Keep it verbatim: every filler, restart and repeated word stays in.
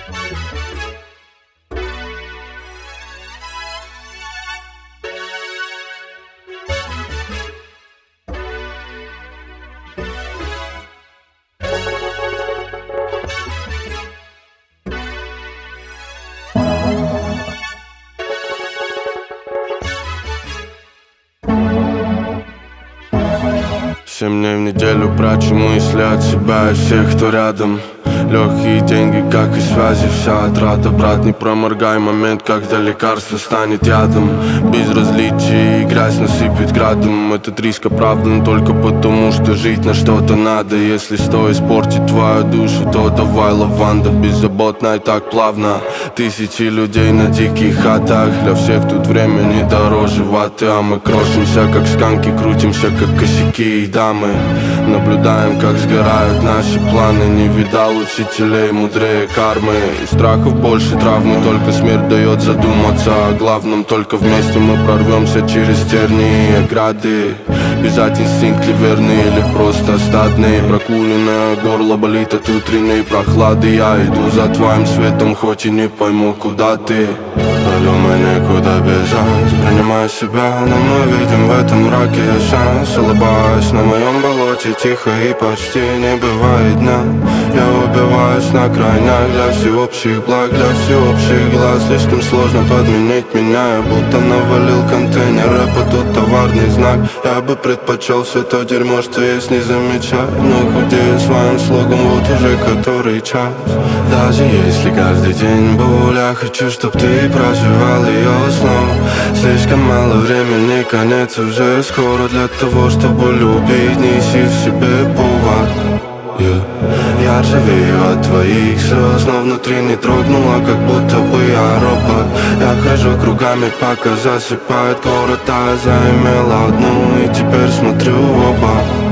Семь дней в неделю прячу мысли от себя и всех, кто рядом. Легкие деньги, как и связи, вся отрада. Брат, не проморгай момент, когда лекарство станет ядом. Безразличие и грязь насыпет градом. Этот риск оправдан только потому, что жить на что-то надо. Если что испортить твою душу, то давай лаванда. Беззаботно и так плавно. Тысячи людей на диких хатах. Для всех тут время не дороже ваты. А мы крошимся, как сканки, крутимся, как косяки и дамы. Наблюдаем, как сгорают наши планы. Не видал учителей мудрее кармы. И страхов больше травмы, только смерть дает задуматься о главном. Только вместе мы прорвемся через тернии и ограды. Бежать инстинкт ли верный или просто стадный? Прокуренное горло болит от утренней прохлады. Я иду за твоим светом, хоть и не пойму, куда ты. Подумай, некуда бежать. Принимай себя, но мы видим в этом мраке шанс. Улыбаюсь на моем болоте, тихо и почти не бывает дня. Я убиваюсь на крайнях для всеобщих благ, для всеобщих глаз. Слишком сложно подменить меня, я будто навалил контейнер. Рэп — тут товарный знак. Я бы предпочел все то дерьмо, что есть, не замечать. Но худею своим слогом вот уже который час. Даже если каждый день боль, я хочу, чтоб ты проживал ее снова. Слишком мало времени, конец уже скоро для того, чтобы любить. Неси в себе повод. Yeah. Я ржавею от твоих слез, но внутри не дрогнуло, как будто бы я робот. Я хожу кругами, пока засыпает город, а я заимела одну, и теперь смотрю в оба.